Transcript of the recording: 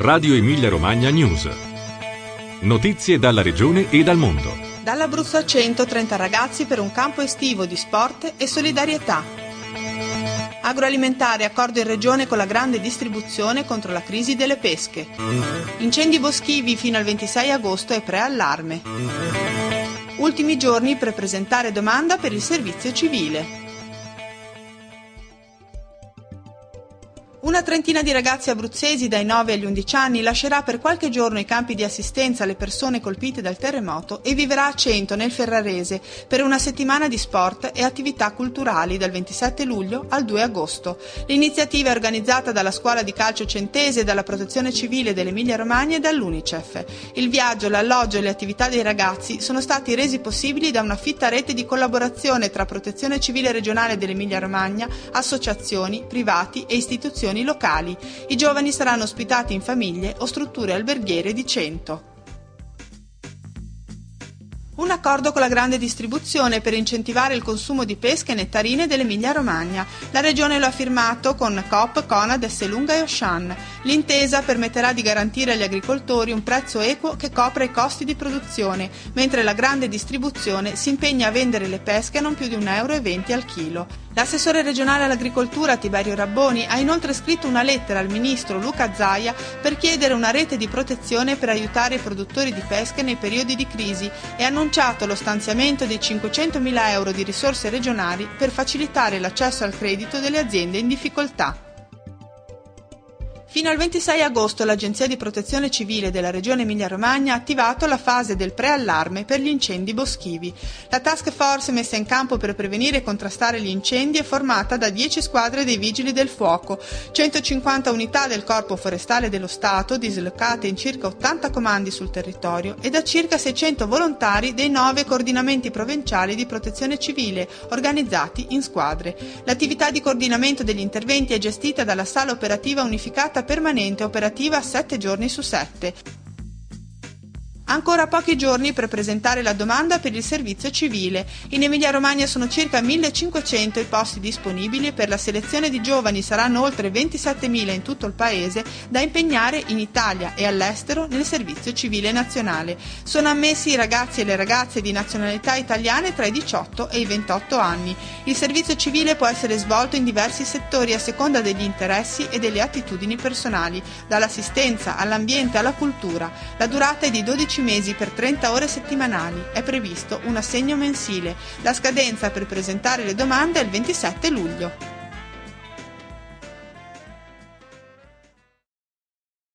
Radio Emilia Romagna News. Notizie dalla regione e dal mondo. Dall'Abruzzo a 130 ragazzi per un campo estivo di sport e solidarietà. Agroalimentare, accordo in regione con la grande distribuzione contro la crisi delle pesche. Incendi boschivi fino al 26 agosto e preallarme. Ultimi giorni per presentare domanda per il servizio civile. Una trentina di ragazzi abruzzesi dai 9 agli 11 anni lascerà per qualche giorno i campi di assistenza alle persone colpite dal terremoto e viverà a Cento, nel Ferrarese, per una settimana di sport e attività culturali dal 27 luglio al 2 agosto. L'iniziativa è organizzata dalla scuola di calcio centese, dalla Protezione Civile dell'Emilia Romagna e dall'Unicef. Il viaggio, l'alloggio e le attività dei ragazzi sono stati resi possibili da una fitta rete di collaborazione tra Protezione Civile regionale dell'Emilia Romagna, associazioni, privati e istituzioni locali. I giovani saranno ospitati in famiglie o strutture alberghiere di Cento. Un accordo con la grande distribuzione per incentivare il consumo di pesche e nettarine dell'Emilia Romagna. La regione lo ha firmato con Coop, Conad, Esselunga e Auchan. L'intesa permetterà di garantire agli agricoltori un prezzo equo che copra i costi di produzione, mentre la grande distribuzione si impegna a vendere le pesche a non più di 1,20 € al chilo. L'assessore regionale all'agricoltura Tiberio Rabboni ha inoltre scritto una lettera al ministro Luca Zaia per chiedere una rete di protezione per aiutare i produttori di pesche nei periodi di crisi e ha annunciato lo stanziamento di 500.000 euro di risorse regionali per facilitare l'accesso al credito delle aziende in difficoltà. Fino al 26 agosto l'Agenzia di Protezione Civile della Regione Emilia-Romagna ha attivato la fase del preallarme per gli incendi boschivi. La task force messa in campo per prevenire e contrastare gli incendi è formata da 10 squadre dei Vigili del Fuoco, 150 unità del Corpo Forestale dello Stato dislocate in circa 80 comandi sul territorio e da circa 600 volontari dei 9 coordinamenti provinciali di protezione civile organizzati in squadre. L'attività di coordinamento degli interventi è gestita dalla Sala Operativa Unificata permanente operativa 7 giorni su 7. Ancora pochi giorni per presentare la domanda per il servizio civile. In Emilia-Romagna sono circa 1.500 i posti disponibili e per la selezione di giovani saranno oltre 27.000 in tutto il paese da impegnare in Italia e all'estero nel servizio civile nazionale. Sono ammessi i ragazzi e le ragazze di nazionalità italiane tra i 18 e i 28 anni. Il servizio civile può essere svolto in diversi settori a seconda degli interessi e delle attitudini personali, dall'assistenza all'ambiente alla cultura. La durata è di 12 mesi per 30 ore settimanali. È previsto un assegno mensile. La scadenza per presentare le domande è il 27 luglio.